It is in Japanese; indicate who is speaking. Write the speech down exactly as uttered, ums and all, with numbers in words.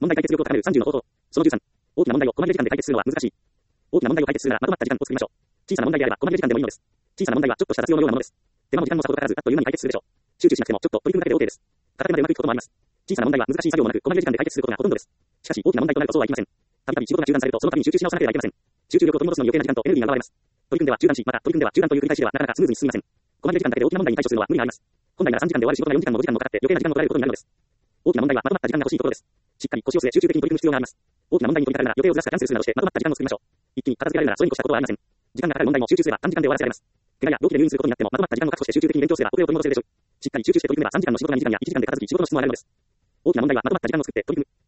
Speaker 1: 問題解決力を高めるさんじゅうの方法。そのじゅうさん。大きな問題を細切れ時間で解決するのは難しい。大きな問題を解決するならまとまった時間を作りましょう。小さな問題であれば細切れ時間でもいいのです。小さな問題はちょっとした雑用のようなものです。手間も時間もさほどかからず、あっという間に解決するでしょう。集中しなくてもちょっと取り組むだけで OK です。片手間でうまくいくこともあります。小さな問題は難しい作業もなく、細切れ時間で解決することがほとんどです。しかし、大きな問題となるとそうはいきません。たびたび仕事が中断されると、その度に集中し直さなければいけません。集中力を取り戻すのに余計な時間とエネルギーが奪われます。取り組んでは中断し、また取り組んでは中断という繰り返しではなかなかスムーズに進みません。細切れ時間だけで大きな問題に対処するのは無理があります。本来ならさんじかんで終わる仕事がよんじかんもごじかんもかかって余計な時間を取られることになるのです。大きな問題はまとまった時間が欲しいところです。しっかり腰を据え集中的に取り組む必要があります。大きな問題に取り掛かるなら予定をずらすかキャンセルするなどしてまとまった時間を作りましょう。一気に片付けられるならそれに越したことはありません。時間がかかる問題も集中すれば短時間で終わらせられます。怪我や病気で入院することになってもまとまった時間を確保して集中的に勉強すれば遅れを取り戻せるでしょう。しっかり集中して取り組めばさんじかんの仕事がにじかんやいちじかんで片付き仕事の質も上がるのです。大きな問題はまとまった時間を作って取り組む。